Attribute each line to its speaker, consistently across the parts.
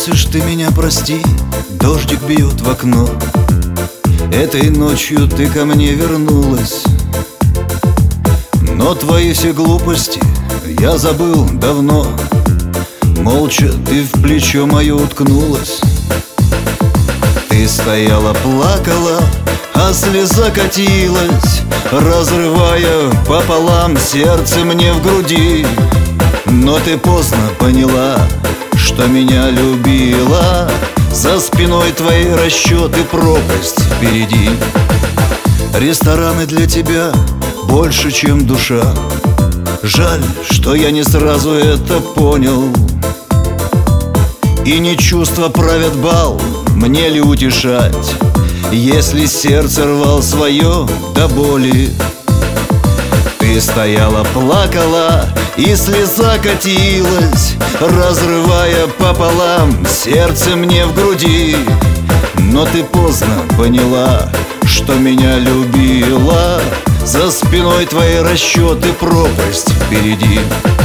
Speaker 1: просишь ты меня прости, дождик бьет в окно. Этой ночью ты ко мне вернулась, но твои все глупости я забыл давно. Молча ты в плечо мое уткнулась. Ты стояла, плакала, а слеза катилась, разрывая пополам сердце мне в груди. Но ты поздно поняла, что меня любила. За спиной твои расчеты, пропасть впереди. Рестораны для тебя больше, чем душа. Жаль, что я не сразу это понял. И не чувства правят бал, мне ли утешать, если сердце рвал свое до боли. Ты стояла, плакала, и слеза катилась, разрывая пополам сердце мне в груди. Но ты поздно поняла, что меня любила. За спиной твои расчеты, пропасть впереди.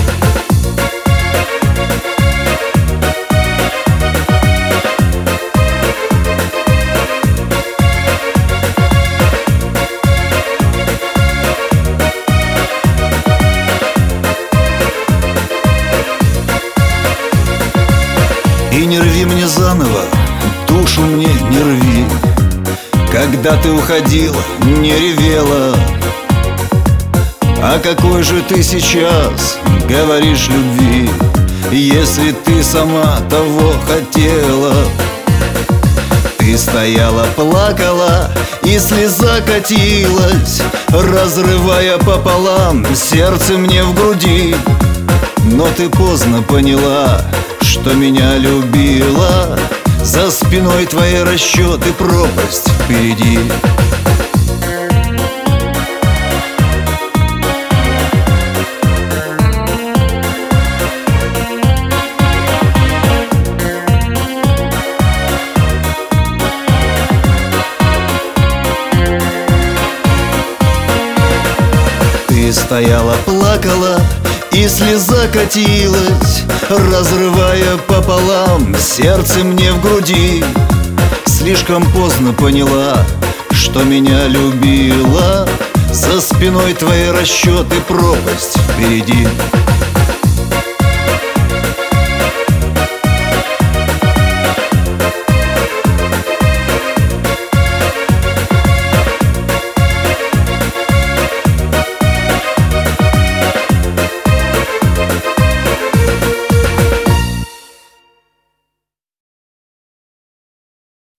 Speaker 1: И не рви мне заново, душу мне не рви. Когда ты уходила, не ревела. А какой же ты сейчас говоришь любви, если ты сама того хотела? Ты стояла, плакала, и слеза катилась, разрывая пополам сердце мне в груди. Но ты поздно поняла, что меня любила. За спиной твои расчеты, пропасть впереди. Ты стояла, плакала, и слеза катилась, разрывая пополам сердце мне в груди. Слишком поздно поняла, что меня любила. За спиной твои расчеты, пропасть впереди.